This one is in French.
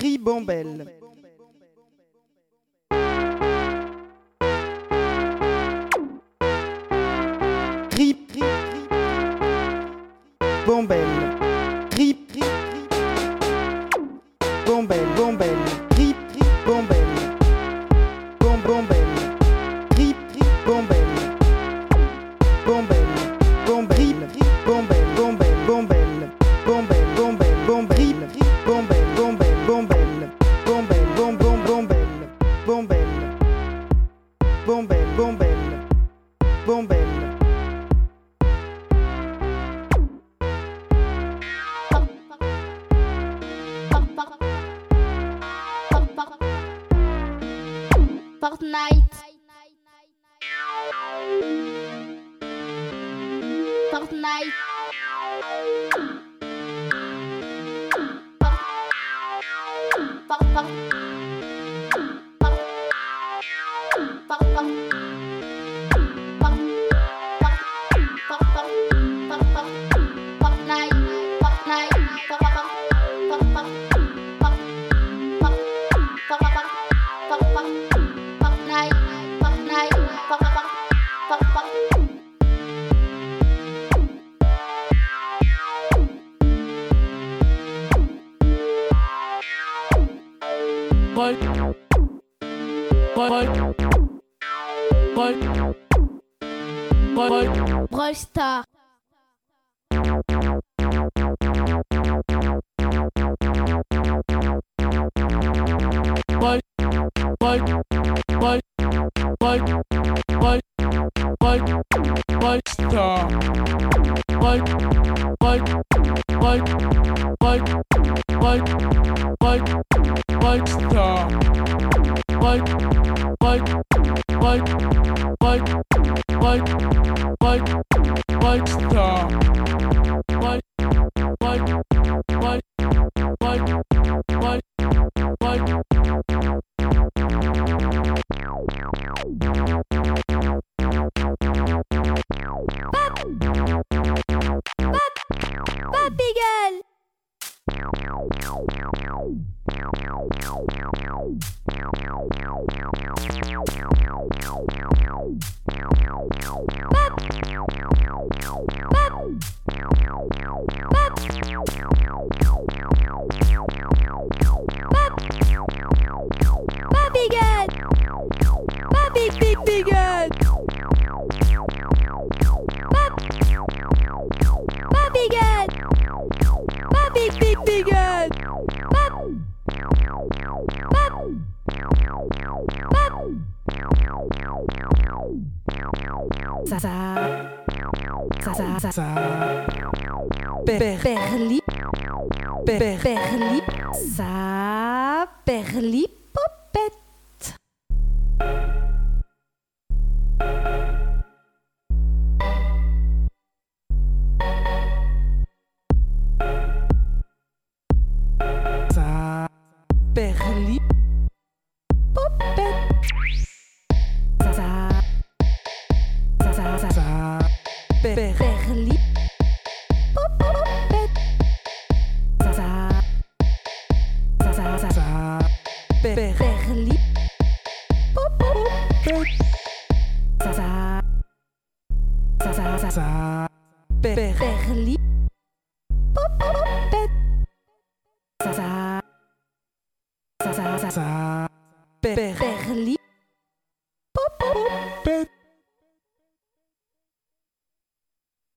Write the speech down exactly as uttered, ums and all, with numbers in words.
Ribambelle. Rip, rip, Bombelle. Rip, rip, Bombelle, Bombelle. Rip, rip, Bombelle. Bom, Bombelle. Rip, rip, Bombelle. Bombelle, Bombelle. Rip, Bombelle, Bombelle, Bombelle. Bombelle, Bombelle, Bombelle. Rip, Bombelle, Bombelle, Bombelle. Bombelle, bom, bom, Bombelle. Bombelle. Bombelle, Bombelle. Bombelle. Fortnite. Fortnite. Fort, fort, fort. Fort, fort. Fort, fort, fort, fort, fort, fort. Fortnite. Fortnite. Fort, fort, fort, fort, fort. Fort, fort, fort, fort, fort, fort. Fortnite. Fortnite. Fort, fort, fort, fort, fort. Brawl, Brawl, Brawl, Brawl, Brawl Stars. Brawl, Brawl, Brawl, Brawl, Brawl, Brawl, Brawl Stars. Brawl, Brawl, Brawl, Brawl, Brawl, Brawl, Brawl Stars. Brawl, Brawl, Brawl, Brawl, Brawl, Brawl, Brawl Stars. Brawl, Brawl, Brawl, Brawl, Brawl, Brawl. Papy Girl. Papy Girl. Papy Big Big Girl. Papy Girl. Papy Big Big Girl. Ça, ça, ça, ça, ça, ça. Per, perli, per, perli, ça, perli, popette. Ça, perli, popette. Ça, ça, ça, ça, ça, ça. Per, perli, popette. Ça, ça, ça, ça, ça, ça. Per, perli, popette. Ça, ça, ça, ça, ça, ça. Per, perli, popette. Ça, ça, ça, ça, ça, ça. Per, perli, popette.